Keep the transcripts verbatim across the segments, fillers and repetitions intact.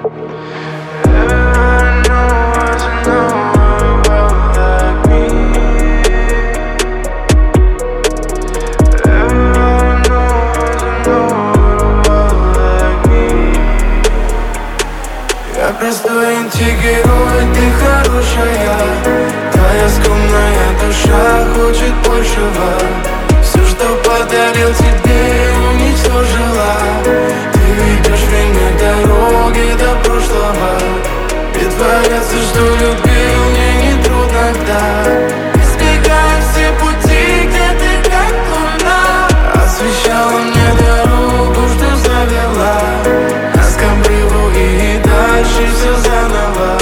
Я простой антигерой, ты хорошая. Твоя скромная душа хочет большего. Все, что подарил тебе, уничтожила. Ты ведешь меня дороги до прошлого. Притворяться, что любил, мне не трудно, да. Избегая все пути, где ты как луна. Освещала мне дорогу, что завела нас к обрыву и дальше все заново.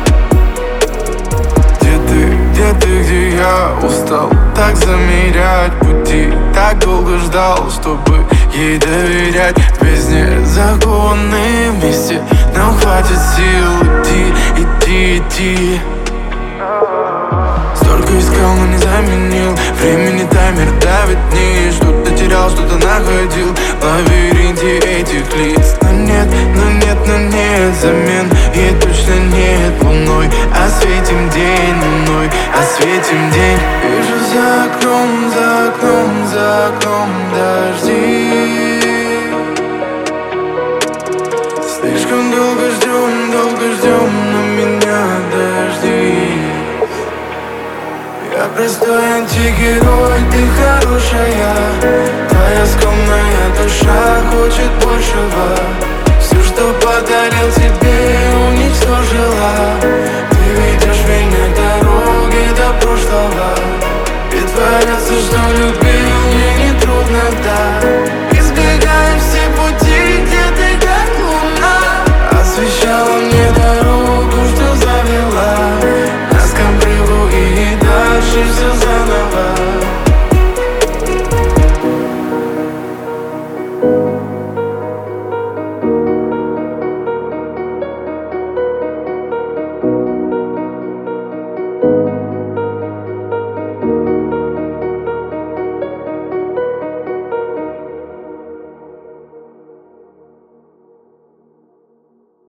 Где ты, где ты, где я устал так замерять пути. Так долго ждал, чтобы ей доверять. В бездне закованные вместе, нам хватит сил идти, идти, идти. Столько искал, но не заменил. Времени таймер давит вниз. Что-то терял, что-то находил в лабиринте этих лиц. Но нет, но нет, но нет замен. И точно нет луной. Осветим день луной, осветим день. Вижу за окном, за окном, за окном дожди. Слишком долго ждем, долго ждем, но меня дожди. Я простой антигерой, ты хорошая. Твоя скромная душа хочет большего. Все, что подарил тебе,